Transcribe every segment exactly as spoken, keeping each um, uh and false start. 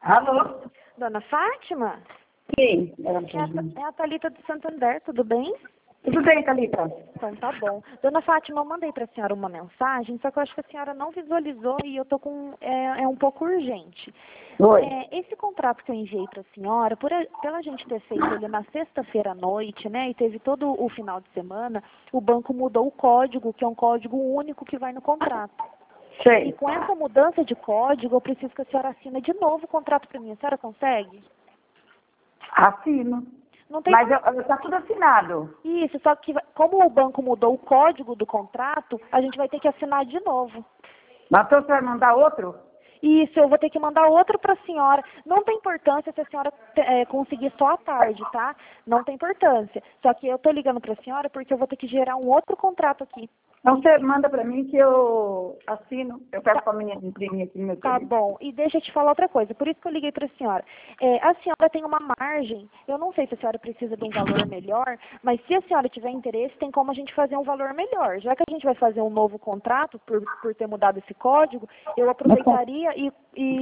Alô? Dona Fátima? Sim, era É a, é a Thalita do Santander, tudo bem? Tudo bem, Thalita? Então tá bom. Dona Fátima, eu mandei para a senhora uma mensagem, só que eu acho que a senhora não visualizou e eu tô com é, é um pouco urgente. Oi. É, esse contrato que eu enviei para a senhora, por a, pela gente ter feito ele na sexta-feira à noite, né, e teve todo o final de semana, o banco mudou o código, que é um código único que vai no contrato. E Sei. com essa mudança de código, eu preciso que a senhora assine de novo o contrato para mim. A senhora consegue? Assino. Não tem Mas está tudo assinado. Isso, só que vai- como o banco mudou o código do contrato, a gente vai ter que assinar de novo. Mas então você vai mandar outro? Isso, eu vou ter que mandar outro para a senhora. Não tem importância se a senhora é, conseguir só à tarde, tá? Não tem importância. Só que eu tô ligando para a senhora porque eu vou ter que gerar um outro contrato aqui. Então você manda para mim que eu assino. Eu peço Tá. para a menina imprimir aqui no meu Tá serviço. bom. E deixa eu te falar outra coisa, por isso que eu liguei para a senhora. É, a senhora tem uma margem, eu não sei se a senhora precisa de um valor melhor, mas se a senhora tiver interesse, tem como a gente fazer um valor melhor. Já que a gente vai fazer um novo contrato, por, por ter mudado esse código, eu aproveitaria e,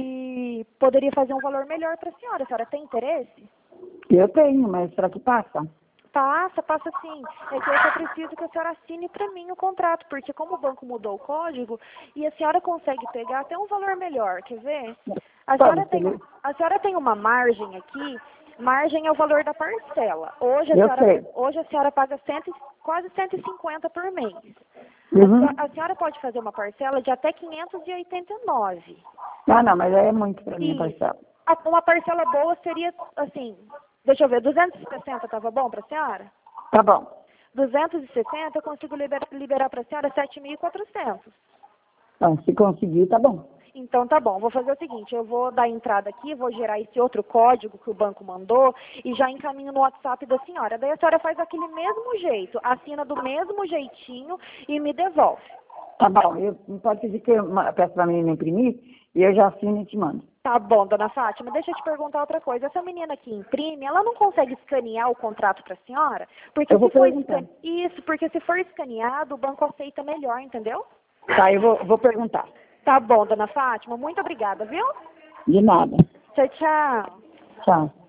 e poderia fazer um valor melhor para a senhora. A senhora tem interesse? Eu tenho, mas será que passa? Passa, passa sim. É que eu só preciso que a senhora assine para mim o contrato, porque como o banco mudou o código, e a senhora consegue pegar até um valor melhor, quer ver? A senhora Pode, tem, filho. a senhora tem uma margem aqui, margem é o valor da parcela. Hoje a Eu senhora, sei. hoje a senhora paga cento, quase cento e cinquenta por mês. A, Uhum. senhora, a senhora pode fazer uma parcela de até quinhentos e oitenta e nove. Ah, não, mas aí é muito para mim, Isso. parcela. A- Uma parcela boa seria, assim, deixa eu ver, duzentos e sessenta estava bom para a senhora? Tá bom. duzentos e sessenta eu consigo liberar, liberar para a senhora sete mil e quatrocentos. Então, se conseguir, tá bom. Então tá bom, vou fazer o seguinte, eu vou dar entrada aqui, vou gerar esse outro código que o banco mandou e já encaminho no WhatsApp da senhora. Daí a senhora faz daquele mesmo jeito, assina do mesmo jeitinho e me devolve. Tá bom. Eu, pode pedir que eu ma- peço para a menina imprimir e eu já assino e te mando. Tá bom, dona Fátima, deixa eu te perguntar outra coisa. Essa menina que imprime, ela não consegue escanear o contrato para a senhora? Porque Eu vou se for perguntar. escane... Isso, porque se for escaneado, o banco aceita melhor, entendeu? Tá, eu vou, vou perguntar. Tá bom, dona Fátima, muito obrigada, viu? De nada. Tchau, tchau. Tchau.